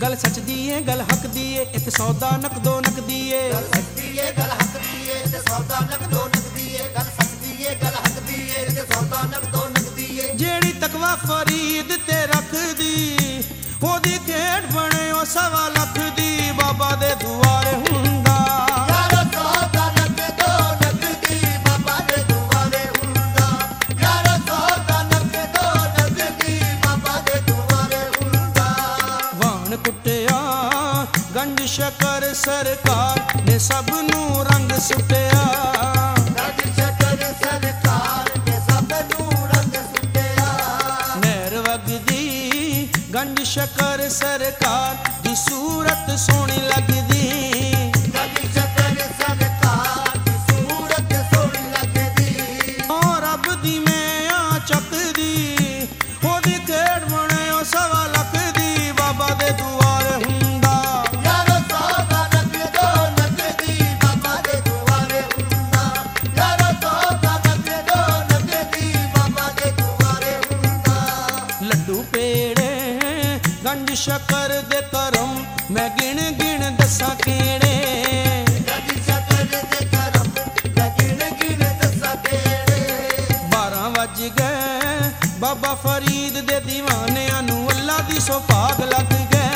गल सच दी है गल हक दी है इत्थे सौदा नकदो नकदी है गल सच दी है गल हक दी है ते सौदा नकदो नकदी है गल सच दी है गल हक दी है ते सौदा नकदो नकदी है जेड़ी तकवा फरीद ते रखदी ओदी खेड बने ओ सवा लख दी बाबा दे दुआरे हुंदा यारो सौदा नकदो नकदी बाबा दे दुआरे हुंदा यारो सौदा नकदो नकदी बाबा दे दुआरे हुंदा वाण कुटिया गंज शकर सरकार ने सब नू रंग सुटिया गंज शकर सरकार ने सब नू रंग सुटिया नहर वगदी गंज शकर सरकार दी सूरत सोहनी लगदी गंज शकर सरकार दी सूरत सोहनी लगदी और रब दी मैं आ चकदी ओदी खेड बने ओ सवा लख दी बाबा दे दुआरे हुंदा यारो सौदा नकदो नकदी बाबा दे दुआरे हुंदा यारो सौदा नकदो नकदी बाबा दे दुआरे हुंदा लड्डू पेड़े गंज शकर दे करम मैं गिण गिण दसा केड़े गंज शकर दे करम गिण गिण दसा केड़े 12 वज गए बाबा फरीद दे दीवानियां नू अल्लाह दी सुभाग लग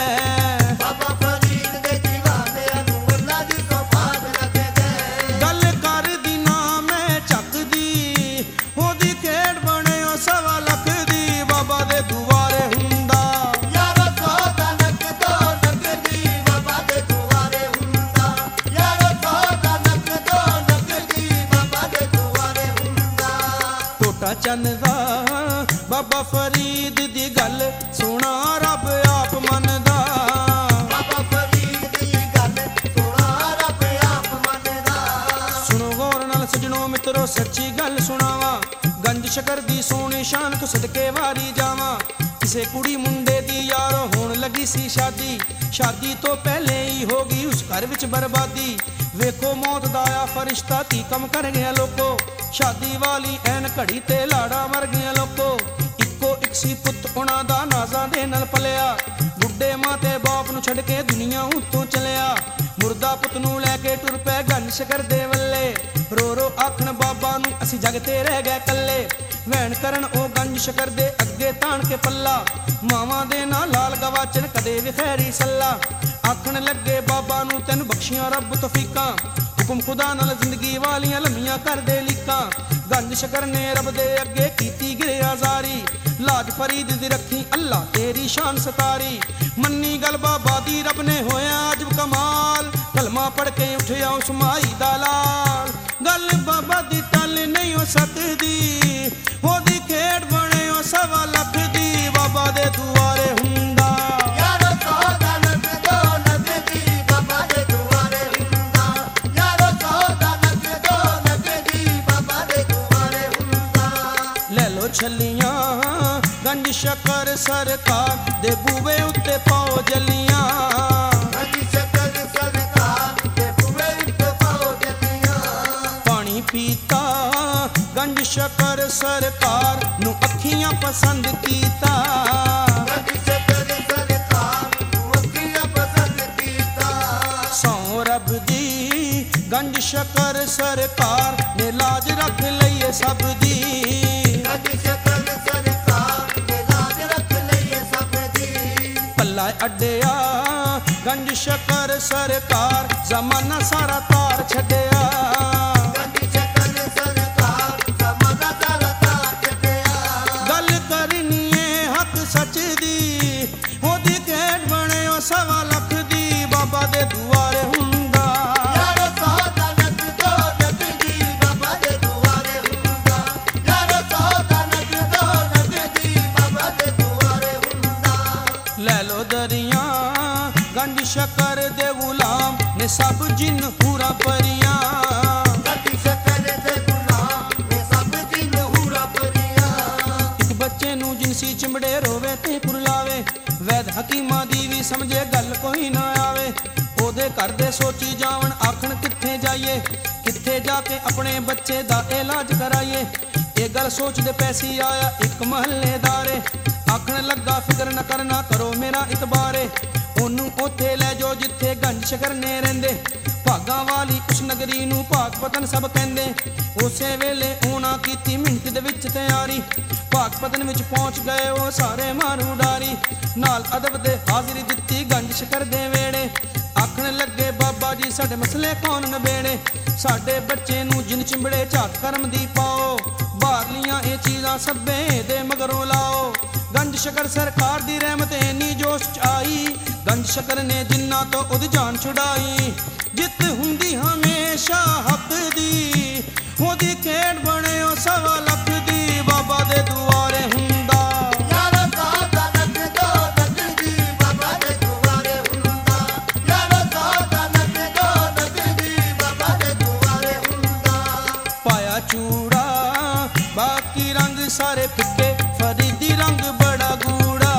गए बाबा फरीद दे दीवानियां नू अल्लाह दी सुभाग लग गए गल कर दी ना मैं चकदी ओदी खेड बने ओ सवा लख दी बाबा दे दुआरे हुंदा यारो सौदा नकदो नकदी बाबा दे दुआरे हुंदा यारो सौदा नकदो नकदी बाबा दे दुआरे हुंदा टोटा चन्नदा बाबा फरीद दी गल सुना रब आप मनदा बाबा फरीद दी गल सुना रब आप मनदा सुनो गौर नाल सजणो मित्रो सच्ची गल सुनावा गंज शकर दी सोहनी शान तो सदके वारी जावा किसे कुड़ी मुंडे दी यारो होण लगी सी शादी शादी तो पहले ही हो गई उस घर विच बर्बादी वेखो मौत दा आया फरिश्ता की कम कर गया लोको शादी वाली ऐन घड़ी ते लाड़ा मर गया लोको इक्को एक सी पुत उना दा नाज़ां दे नाल पलिया बुढ़े मां ते बाप नू छड़ के दुनिया उत्तों चलिया मुर्दा पुत नू लैके टुर पै गंज शकर दे वल्ले रो रो आखण बाबा नू असी जग ते रह गए कल्ले वैन करन ओ गंज शकर दे अगे ताण के पल्ला मावां दे ना लाल गवाचन कदे विखैरी सल्ला आखण लगे बाबा नू तैनू बख्शियां रब तौफीकां हुकुम खुदा नाल जिंदगी वालियां लम्मियां कर दे लीकां गंज शकर ने रब दे अगे कीती गिरे आजारी लाज फरीद दी रखी अल्लाह तेरी शान सतारी मन्नी गल बाबा दी रब ने होया अजब कमाल कलमा पढ़ के उठया उस माई दा लाल गल बाबा दी टल नहीं हो सकदी ओदी खेड बने ओ सवा लख दी बाबा दे दुआरे हुंदा यारो सौदा नकदो नकदी बाबा दे दुआरे हुंदा यारो सौदा नकदो नकदी बाबा दे दुआरे हुंदा ले लो छलियां गंज शकर सरकार दे बूवे उत्ते पाओ जलियां गंज शकर सरकार दे बूवे उत्ते पाओ जलियां पानी पीता गंज शकर सरकार नू अखियां पसंद कीता गंज शकर सरकार नू अखियां पसंद कीता सौ रब दी गंज शकर सरकार ने लाज रख लईए सब दी गंज शकर सरकार ने लाज रख लईए सब दी पल्ला अड्डिया गंज शकर सरकार जमाना सारा तार छड्डिया गंज शकर सरकार ज़माना सारा तार छड्डिया गल करनी है हक सच दी ओदी खेड बने ओ सवा लख दी बाबा दे दुआरे हुंदा यारो सौदा नकदो नकदी बाबा दे दुआरे हुंदा यारो सौदा नकदो नकदी बाबा दे दुआरे हुंदा ले लो दरिया गंज शकर दे गुलाम ने सब जिन पूरा परियां गंज शकर दे गुलाम ने सब जिन हूरा परियां एक बच्चे नू जिनसी चिमड़े रोवे ते कुरलावे वैद हकीमां दी भी समझे गल कोई ना आवे ओदे घर दे सोची जावन आखण कित्थे जाइए कित्थे जाके अपने बच्चे दा इलाज कराइए ये गल सोचदे पैसी आया एक महल्लेदारे ਆਖਣ ਲੱਗਾ ਫਿਕਰ ਨਾ ਕਰਨਾ ਕਰੋ ਮੇਰਾ ਇਤਬਾਰੇ, ਉਹਨੂੰ ਉੱਥੇ ਲੈ ਜਾਓ ਜਿੱਥੇ ਗੰਜ ਸ਼ਕਰ ਨੇ ਰਹਿੰਦੇ। ਭਾਗਾਂ ਵਾਲੀ ਉਸ ਨਗਰੀ ਨੂੰ ਭਾਗ ਪਤਨ ਸਭ ਕਹਿੰਦੇ, ਉਸੇ ਵੇਲੇ ਉਹਨਾਂ ਕੀਤੀ ਮਿੰਟ ਦੇ ਵਿੱਚ ਤਿਆਰੀ। ਭਾਗ ਪਤਨ ਵਿੱਚ ਪਹੁੰਚ ਗਏ ਉਹ ਸਾਰੇ ਮਾਰੂ ਡਾਰੀ, ਨਾਲ ਅਦਬ ਦੇ ਹਾਜ਼ਰੀ ਦਿੱਤੀ ਗੰਜ ਸ਼ਕਰ ਦੇ ਵੇੜੇ। ਆਖਣ ਲੱਗੇ ਬਾਬਾ ਜੀ ਸਾਡੇ ਮਸਲੇ ਕੌਣ ਨਬੇੜੇ, ਸਾਡੇ ਬੱਚੇ ਨੂੰ ਜਿਨ ਚਿੰਬੜੇ ਝਾਤ ਕਰਮ ਦੀ ਪਾਓ, ਬਾਹਰਲੀਆਂ ਇਹ ਚੀਜ਼ਾਂ ਸਭੇ ਦੇ ਮਗਰੋਂ ਲਾਓ। ਗੰਜ ਸ਼ਕਰ ਸਰਕਾਰ ਦੀ ਰਹਿਮਤ ਇੰਨੀ ਜੋਸ਼ ਚ ਆਈ, ਗੰਜ ਸ਼ਕਰ ਨੇ ਜਿੰਨਾ ਤੋਂ ਉਹਦੀ ਜਾਨ ਛੁਡਾਈ। ਜਿੱਤ ਹੁੰਦੀ ਹਮੇਸ਼ਾ ਹੱਕ ਦੀ, ਉਹਦੀ ਖੇਡ ਬਣਿਓ ਸਵਾ ਲੱਖ ਦੀ, ਬਾਬਾ ਦੇ ਦੁਆਰੇ ਹੁੰਦਾ ਯਾਰੋ ਸੌਦਾ ਨਗਦੋ ਨਗਦੀ ਬਾਬਾ ਦੇ ਦੁਆਰੇ ਹੁੰਦਾ, ਯਾਰੋ ਸੌਦਾ ਨਗਦੋ ਨਗਦੀ ਬਾਬਾ ਦੇ ਦੁਆਰੇ ਹੁੰਦਾ। ਪਾਇਆ ਚੂੜਾ ਬਾਕੀ ਰੰਗ ਸਾਰੇ ਫਿੱਕੇ, ਫਰੀਦੀ ਰੰਗ ਬੜਾ ਗੂੜਾ,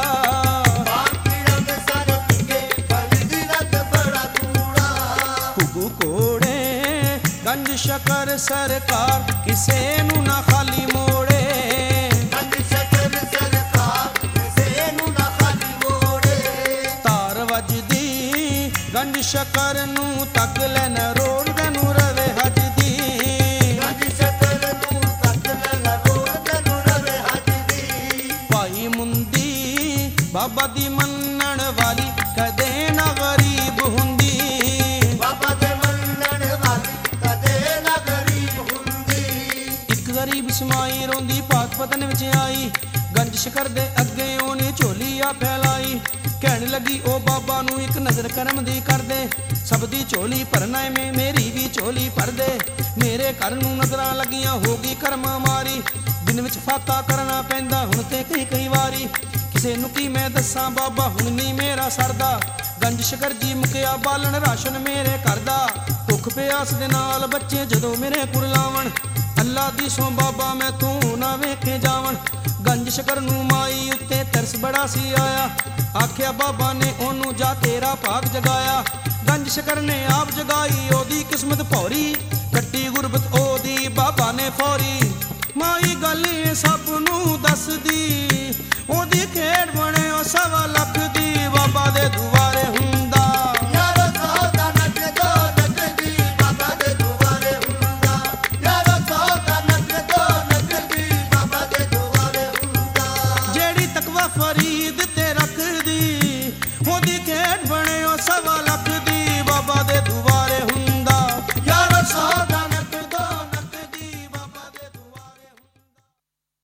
ਬਾਕੀ ਰੰਗ ਸਾਰੇ ਫਿੱਕੇ, ਫਰੀਦੀ ਰੰਗ ਬੜਾ ਗੂੜਾ। ਘੁੱਗੂ ਕੋੜੇ ਗੰਜ ਸ਼ਕਰ ਸਰਕਾਰ ਕਿਸੇ ਨੂੰ ਨਾ ਖਾਲੀ ਮੋੜੇ, ਗੰਜ ਸ਼ਕਰ ਸਰਕਾਰ ਕਿਸੇ ਨੂੰ ਨਾ ਖਾਲੀ ਮੋੜੇ। ਤਾਰ ਵੱਜਦੀ ਗੰਜ ਸ਼ਕਰ ਨੂੰ ਤੱਕ ਲੈਣ ਰੋੜ ਨੂੰ ਰਵੇ ਹੱਜਦੀ, ਗੰਜ ਸ਼ਕਰ ਨੂੰ ਤੱਕ ਲੈ ਰੋੜ ਨੂੰ ਰਵੇ ਹੱਜਦੀ। ਭਾਈ ਮੁੰਦੀ ਬਾਬਾ ਦੀ ਮੰਨਣ ਵਾਲੀ ਕਦੇ ਨਾ ਗਰੀਬ ਹੁੰਦੀ, ਬਾਬਾ ਦੇ ਮੰਨਣ ਵਾਲੀ ਕਦੇ ਨਾ ਗਰੀਬ ਹੁੰਦੀ। ਇੱਕ ਗਰੀਬ ਸਮਾਈ ਰੋਂਦੀ ਭਾਗ ਪਤਨ ਵਿੱਚ ਆਈ, ਗੰਜ ਸ਼ਕਰ ਦੇ ਅੱਗੇ ਉਹਨੇ ਝੋਲੀ ਆ ਫੈਲਾਈ। ਕਹਿਣ ਲੱਗੀ ਉਹ ਬਾਬਾ ਨੂੰ ਇੱਕ ਨਜ਼ਰ ਕਰਮ ਦੀ ਕਰਦੇ, ਸਭ ਦੀ ਝੋਲੀ ਭਰਨਾ ਐਵੇਂ ਮੇਰੀ ਵੀ ਝੋਲੀ ਭਰ ਦੇ। ਮੇਰੇ ਘਰ ਨੂੰ ਨਜ਼ਰਾਂ ਲੱਗੀਆਂ ਹੋ ਗਈ ਕਰਮਾਂ ਮਾਰੀ, ਦਿਨ ਵਿੱਚ ਫਾਤਾ ਕਰਨਾ ਪੈਂਦਾ ਹੁਣ ਤੇ ਕਈ ਵਾਰੀ। ਕਿਸੇ ਨੂੰ ਕੀ ਮੈਂ ਦੱਸਾਂ ਬਾਬਾ ਹੁਣ ਨਹੀਂ ਮੇਰਾ ਸਰਦਾ, ਗੰਜ ਸ਼ਕਰ ਜੀ ਮੁਕਿਆ ਬਾਲਣ ਰਾਸ਼ਨ ਮੇਰੇ ਘਰ ਦਾ। ਭੁੱਖ ਪਿਆਸ ਦੇ ਨਾਲ ਬੱਚੇ ਜਦੋਂ ਮੇਰੇ ਕੁਰ ਲਾਵਣ, ਅੱਲਾ ਦੀ ਸੋ ਬਾਬਾ ਮੈਂ ਤੂੰ ਨਾ ਵੇਖੇ ਜਾਵਣ। ਗੰਜ ਸ਼ਕਰ ਨੂੰ ਮਾਈ ਉੱਤੇ ਤਰਸ ਬੜਾ ਸੀ ਆਇਆ, ਆਖਿਆ ਬਾਬਾ ਨੇ ਉਹਨੂੰ ਜਾ ਤੇਰਾ ਭਾਗ ਜਗਾਇਆ। ਗੰਜ ਸ਼ਕਰ ਨੇ ਆਪ ਜਗਾਈ ਉਹਦੀ ਕਿਸਮਤ ਭੌਰੀ, ਕੱਟੀ ਗੁਰਬਤ ਉਹਦੀ ਬਾਬਾ ਨੇ ਫੌਰੀ। ਮਾਈ ਗੱਲ ਇਹ ਸਭ ਨੂੰ ਦੱਸਦੀ, ਉਹਦੀ ਖੇਡ ਬਣਿਓ ਸਵਾ